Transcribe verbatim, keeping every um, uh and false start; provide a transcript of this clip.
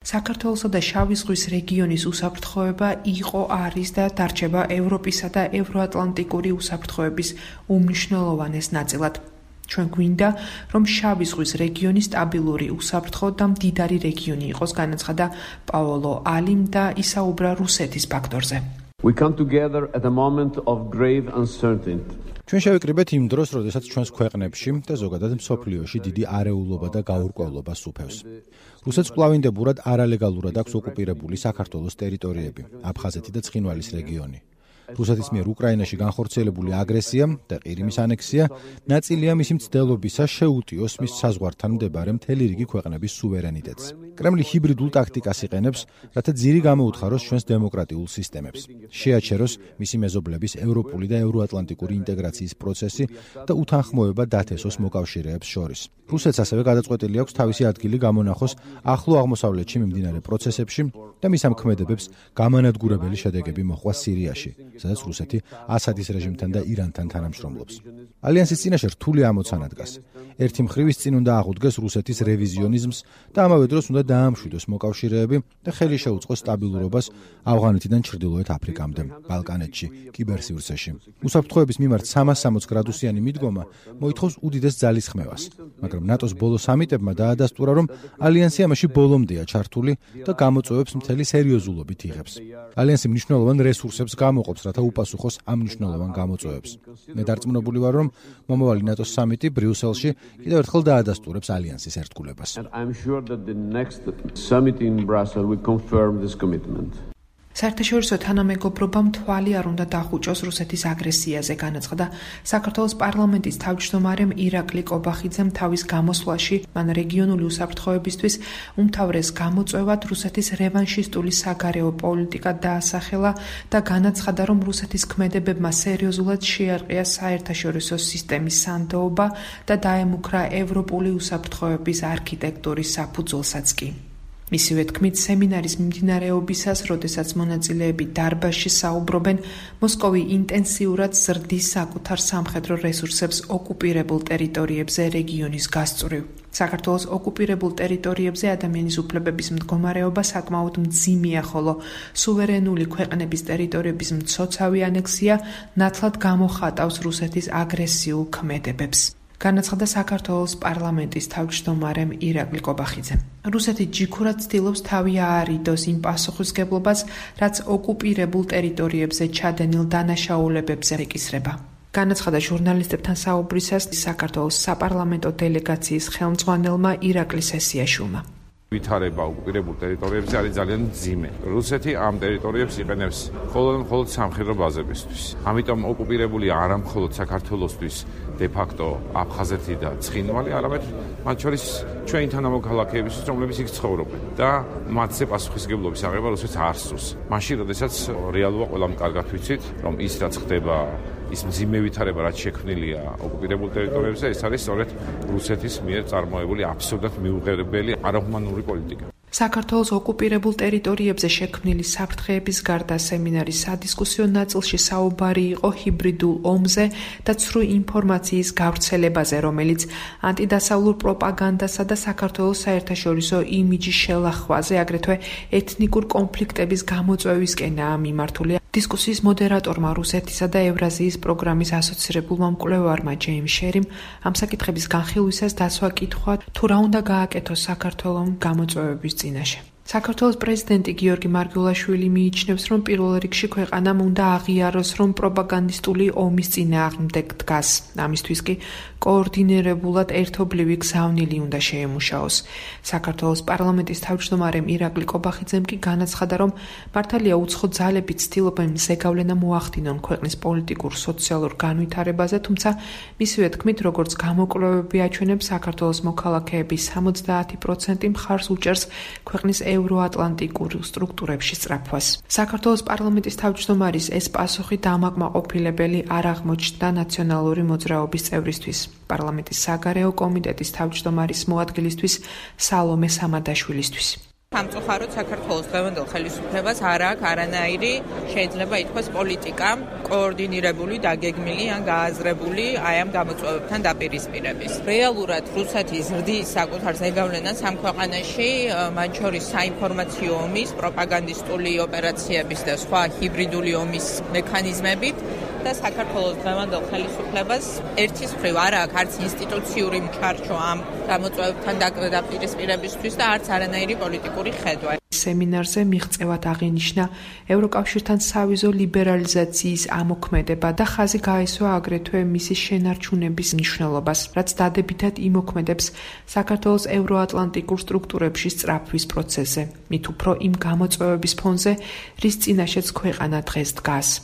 საქართველოსა და შავი ზღვის რეგიონის უსაფრთხოება იყო, არის და დარჩება ევროპისა და ევროატლანტიკური უსაფრთხოების უმნიშვნელოვანეს ნაწილად. ჩვენ გვინდა, რომ შავი ზღვის რეგიონი სტაბილური, უსაფრთხო და მდიდარი რეგიონი იყოს, განაცხადა პაოლო ალიმ და ისაუბრა რუსეთის ფაქტორზე. We come together at a moment of grave uncertainty. ჩვენ შევიკრიბეთ იმ დროს, როდესაც ჩვენს ქვეყნებში და ზოგადად მსოფლიოში დიდი არეულობა და გაურკვევლობა სუფევს. რუსეთს კვლავინდებურად არალეგალურად აქვს ოკუპირებული საქართველოს ტერიტორიები, აფხაზეთი და ცხინვალის რეგიონი. რუსეთის მიერ უკრაინაში განხორციელებული აგრესია და ყირიმის ანექსია ნაწილია მისი მცდელობისა შეუტიოს მის საზღვართან მდებარე მთელი რიგი ქვეყნების სუვერენიტეტს. კრემლი ჰიბრიდულ ტაქტიკას იყენებს, რათა ძირი გამოუთხაროს ჩვენს დემოკრატიულ სისტემებს. შეაჩეროს მისი მეზობლების ევროპული და ევროატლანტიკური ინტეგრაციის პროცესი და უთანხმოება დათესოს მოკავშირეებს შორის. რუსეთს ასევე გადაწყვეტილი აქვს თავისი ადგილი გამონახოს ახლო აღმოსავლეთში მიმდინარე პროცესებში და მის ამ ქმედებებს გამანადგურებელი შედეგები მოჰყვა სირიაში, სადაც რუსეთი ასადის რეჟიმთან და ირანთან თანამშრომლობს. ალიანსის წინაშე რთული ამოცანა დგას. ერთი მხრივ ის წინ უნდა აღუდგეს რუსეთის რევიზიონიზმს და ამავე დროს უნდა დაამშვიდოს მოკავშირეები და ხელი შეუწყოს სტაბილურობას ავღანეთიდან ჩრდილოეთ აფრიკამდე, ბალკანეთში, კიბერსივრცეში. უსაფრთხოების მიმართ სამას სამოცი გრადუსიანი მიდგომა მოითხოვს უდიდეს ძალისხმევას, მაგრამ ნატოს ბოლო სამიტებმა დაადასტურა, რომ ალიანსი ამაში ბოლომდეა ჩართული და გამოწვევებს მთელი სერიოზულობით იღებს. ალიანსი მნიშვნელოვან რესურსებს გამოყოფს, რათა უპასუხოს ამ მნიშვნელოვან გამოწვევებს. მე დარწმუნებული ვარ, რომ მომავალი ნატოს სამიტი ბრიუსელში კიდევ ერთხელ დაადასტურებს ალიანსის ერთგულებას. I'm sure that the next summit in Brussels will confirm this commitment. საერთაშორისო თანამეგობრობამ თვალი არ უნდა დახუჭოს რუსეთის აგრესიაზე, განაცხადა საქართველოს პარლამენტის თავმჯდომარემ ირაკლი კობახიძემ თავის გამოსვლაში. მან რეგიონული უსაფრთხოებისთვის უმთავრეს გამოწვევად რუსეთის რევანშისტული საგარეო პოლიტიკა დაასახელა და განაცხადა, რომ რუსეთის ქმედებებმა სერიოზულად შეარყია საერთაშორისო სისტემის სანდოობა და დაემუქრა ევროპული უსაფრთხოების არქიტექტურის საფუძველსაც კი. მისივე თქმით, სემინარის მიმდინარეობისას, როდესაც მონაწილეები დარბაზში საუბრობენ, მოსკოვი ინტენსიურად ზრდის საკუთარ სამხედრო რესურსებს ოკუპირებულ ტერიტორიებზე რეგიონის გასწვრივ. საქართველოს ოკუპირებულ ტერიტორიებზე ადამიანის უფლებების მდგომარეობა საკმაოდ მძიმეა, ხოლო სუვერენული ქვეყნების ტერიტორიების მცოცავი ანექსია ნათლად გამოხატავს რუსეთის აგრესიულ ქმედებებს. განაცხადა საქართველოს პარლამენტის თავმჯდომარემ ირაკლი კობახიძემ. რუსეთი ჯიქურად ცდილობს თავი აარიდოს იმ პასუხისმგებლობას, რაც ოკუპირებულ ტერიტორიებზე ჩადენილ დანაშაულებებზე ეკისრება. განაცხადა ჟურნალისტებთან საუბრისას საქართველოს საპარლამენტო დელეგაციის ხელმძღვანელმა ირაკლი სესიაშვილმა. ვითარება ოკუპირებულ ტერიტორიებზე არის ძალიან მძიმე. რუსეთი ამ ტერიტორიებს იყენებს მხოლოდ მხოლოდ სამხედრო ბაზებისთვის. ამიტომ ოკუპირებული არა მხოლოდ საქართველოსთვის de facto აფხაზეთი და ცხინვალი, არამედ მათ შორის ჩვენი თანამოქალაქეებისთვის, რომლებიც იქ ცხოვრობენ და მათზე პასუხისმგებლობის აღება რუსეთს არ სურს. მაშინ, როდესაც რეალურია ყველამ კარგად ვიცით, რომ ის რაც ხდება, ის მძიმე ვითარება, რაც შექმნილია ოკუპირებულ ტერიტორიებზე, ეს არის სწორედ რუსეთის მიერ წარმოებული აბსოლუტურად მიუღებელი არაჰუმანური პოლიტიკა. საქართველოს ოკუპირებულ ტერიტორიებზე შექმნილი საფრთხეების გარდა სემინარის სადისკუსიო ნაწილში საუბარი იყო ჰიბრიდულ ომზე და ცრუ ინფორმაციის გავრცელებაზე, რომელიც ანტიდასავლურ პროპაგანდასა და საქართველოს საერთაშორისო იმიჯის შელახვაზე, აგრეთვე ეთნიკურ კონფლიქტების გამოწვევისკენაა მიმართული. დისკუსიის მოდერატორმა რუსეთისა და ევრაზიის პროგრამის ასოცირებულმა მკვლევარმა ჯეიმ შერიმ ამ საკითხების განხილვისას დასვა კითხვა, თუ რა უნდა გააკეთოს საქართველომ გამოწვევების წინაშე. საქართველოს პრეზიდენტი გიორგი მარგველაშვილი მიიჩნევს, რომ პირველ რიგში ქვეყანამ უნდა აღიაროს, რომ პროპაგანდისტული ომის წინააღმდეგ დგას. ამისთვის კი კოორდინირებულად ერთობლივი გზავნილი უნდა შეემუშაოს. საქართველოს პარლამენტის თავმჯდომარემ ირაკლი კობახიძემ კი განაცხადა, რომ მართალია უცხო ძალები ცდილობენ ზეგავლენა მოახდინონ ქვეყნის პოლიტიკურ სოციალურ განვითარებაზე, თუმცა მისივე თქმით, როგორც გამოკვლევები აჩვენებს, საქართველოს მოქალაქეების სამოცდაათი პროცენტი მხარს უჭერს ქვეყნის ევროატლანტიკურ სტრუქტურებში სწრაფვას. საქართველოს პარლამენტის თავმჯდომარის ეს პასუხი დამაკმაყოფილებელი არ აღმოჩნდა ნაციონალური მოძრაობის წევრისთვის. პარლამენტის საგარეო კომიტეტის თავმჯდომარის მოადგილისთვის სალომე სამადაშვილისთვის. სამწუხაროდ საქართველოს დღევანდელ ხელისუფლებას არ აქვს არანაირი შეიძლება ითქვას პოლიტიკა კოორდინირებული, დაგეგმილი ან გააზრებული აი ამ გამოწვევებთან დაპირისპირების. რეალურად რუსეთი ზრდის საკუთარ ზეგავლენას ამ ქვეყანაში, მათ შორის საინფორმაციო ომის, პროპაგანდისტული ოპერაციების და სხვა ჰიბრიდული ომის მექანიზმებით და საქართველოს დღევანდელ ხელისუფლებას ერთის მხრივ არ აქვს არც ინსტიტუციური მჩარჩო ამ გამოწვევებთან დაპირისპირებისთვის და არც არანაირი პოლიტიკური ხედვა. სემინარზე მიღწევად აღინიშნა ევროკავშირთან სავიზო ლიბერალიზაციის ამოქმედება და ხაზი გაესვა აგრეთვე მისი შენარჩუნების მნიშვნელობას, რაც დადებითად იმოქმედებს საქართველოს ევროატლანტიკურ სტრუქტურებში სწრაფვის პროცესზე, მით უფრო იმ გამოწვევების ფონზე, რის წინაშეც ქვეყანა დღეს დგას.